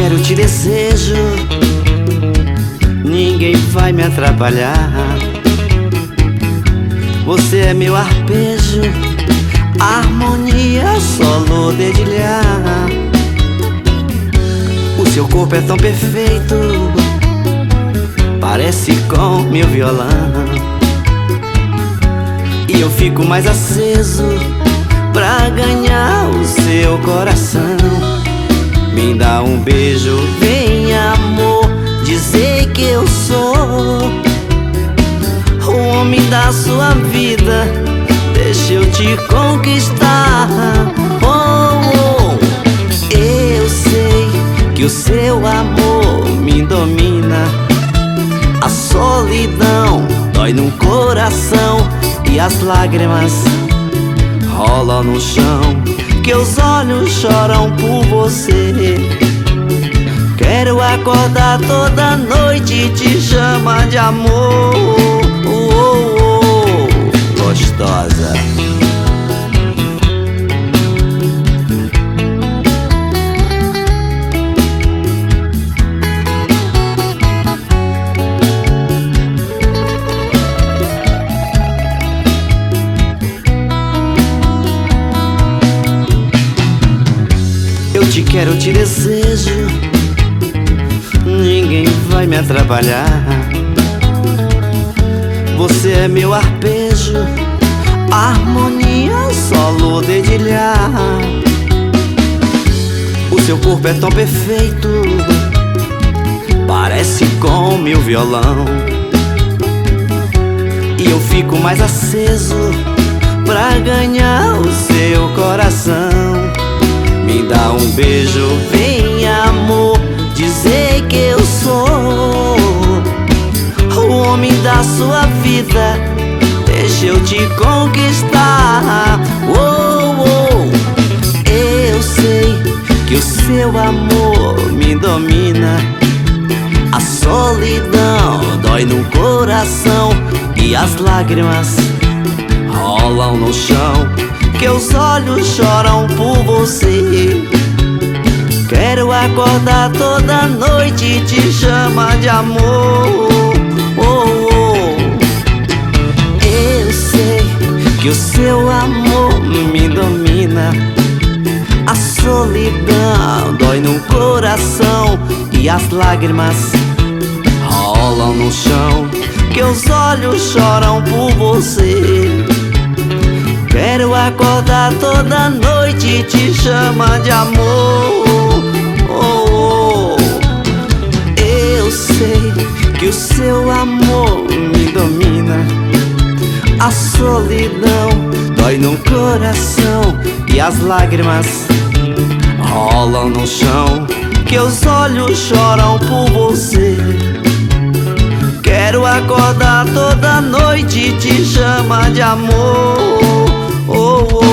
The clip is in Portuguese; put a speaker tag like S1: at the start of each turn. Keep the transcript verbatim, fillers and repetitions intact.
S1: quero, te desejo, ninguém vai me atrapalhar. Você é meu arpejo, harmonia, solo, dedilhar. O seu corpo é tão perfeito, parece com meu violão. E eu fico mais aceso pra ganhar o seu coração. Me dá um beijo, vem amor, dizer que eu sou o homem da sua vida, deixa eu te conquistar. Oh, oh. Eu sei que o seu amor me domina, a solidão dói no coração e as lágrimas rolam no chão, que os olhos choram por você. Quero acordar toda noite e te chamar de amor. Oh, oh, oh, gostosa. Eu te quero, te desejo, ninguém vai me atrapalhar. Você é meu arpejo, harmonia, solo, dedilhar. O seu corpo é tão perfeito, parece com meu violão. E eu fico mais aceso pra ganhar o seu coração. Me dá um beijo, vem amor, dizer que eu sou o homem da sua vida, deixa eu te conquistar. Oh, oh. Eu sei que o seu amor me domina, a solidão dói no coração e as lágrimas rolam no chão, que os olhos choram por você. Quero acordar toda noite e te chamar de amor. Oh, oh. Eu sei que o seu amor me domina, a solidão dói no coração e as lágrimas rolam no chão, que os olhos choram por você. Quero acordar toda noite e te chamar de amor. Oh, oh. Eu sei que o seu amor me domina, a solidão dói no coração e as lágrimas rolam no chão, que os olhos choram por você. Quero acordar toda noite e te chamar de amor. Oh, oh.